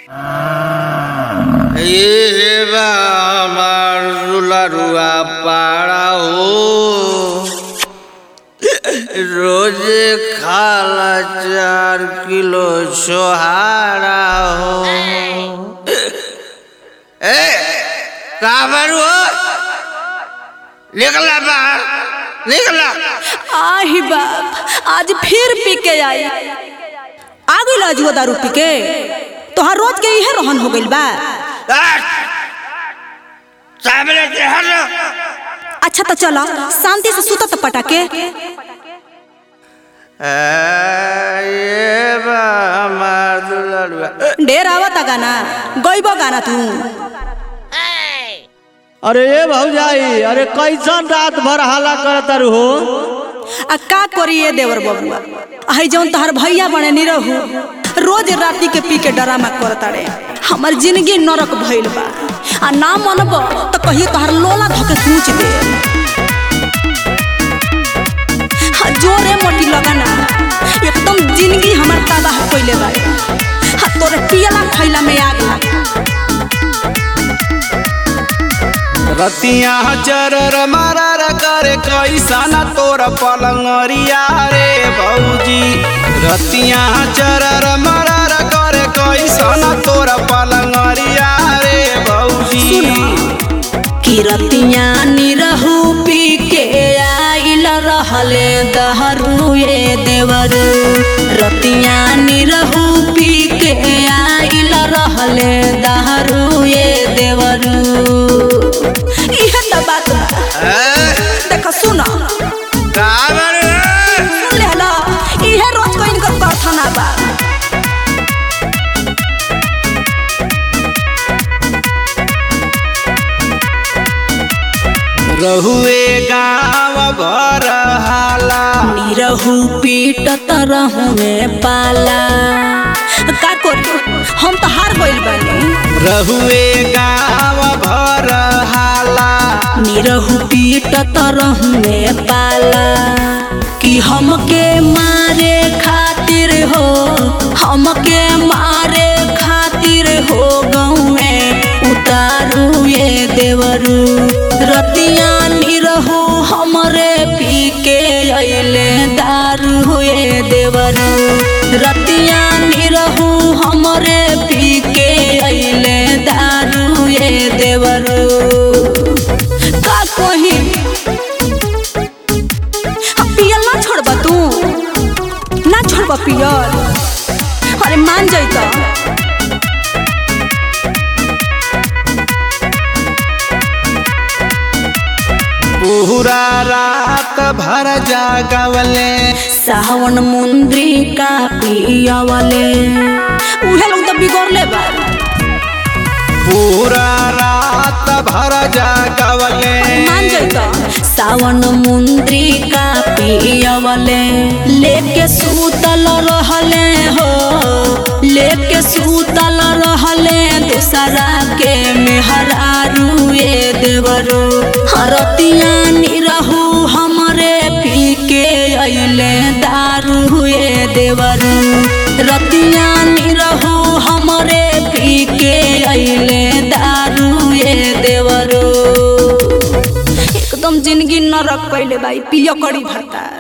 ये रुआ पाड़ा हो रोज खाला 4 किलो सोहारा हो। काबरू निकला बाहर निकला। आही बाप आज फिर पी के आई। आ गई लाजुआ दारू पी के। तोहार रोज के इहे रहन हो गइल बा। अच्छा तो चलो शांति से सुता तो पटा के। ढेर आवता गाना गईबो गाना तू। अरे ये भौजाई अरे कैसन रात भर हाला करत हो। आ का करी ये देवर बबुआ आई जौन तोहर भैया बने नी रहू रोज राती के पी के डरामा करता रे। हमर जिंदगी नरक भइल बा। आ ना मनब तो कहिए तोहर लोला धके सूच दे। हाँ जोरे मोटी लगाना एकदम जिंदगी हमर तबाह कइले बा। हाँ तोरे पियला खैला में आग लगा। रतिया चरर मरर करे कैसा तोर पलंगरिया रे भौजी। रतिया चरर मरर करे कैसा तोर पलंगरिया रे भौजी। कि रतिया निरहू पी के आइल रहले दहरू ये देवर। रतिया निरहू पी के आइल रहले दहरू ये देवर। बात देखा सुना सुन लेला इहे रोज को इनकर प्रार्थना बा। रहुए गाँव भर हाला निरहू पीटत रहुए पाला। का करी हम तो हार गइल बानी। रहुए गाँव भर हाला निरहू पीटत रहुए पाला। कि हमके मारे खातिर हो हमके मारे खातिर हो गौए उतारू ये देवरू। रतिया निरहू हमरे पी के अइले दारू ये देवरू। रतिया निरहू हमरे पी के अइले दारू ये देवरू। का कही पियल ना छोड़बा तू ना छोड़बा पियल। अरे मान जाइता। पूरा रात भर जागवले सावन मुंद्री का पियावले। उहे लोग तो बिगड़ले बा। पूरा रात भर जागवले मान जाइता। सावन मुंद्री का पियावले लेके सूतल रहले हो लेके सूतल रहले दूसरा के मेहरारू ये देवरू। रतिया निरहू हमरे पी के अइले दारू ये देवरू। रतिया निरहू हमरे पी के अइले दारू ये देवरू। एकदम जिंदगी नरक कइले बाई पिया कड़ी भरता।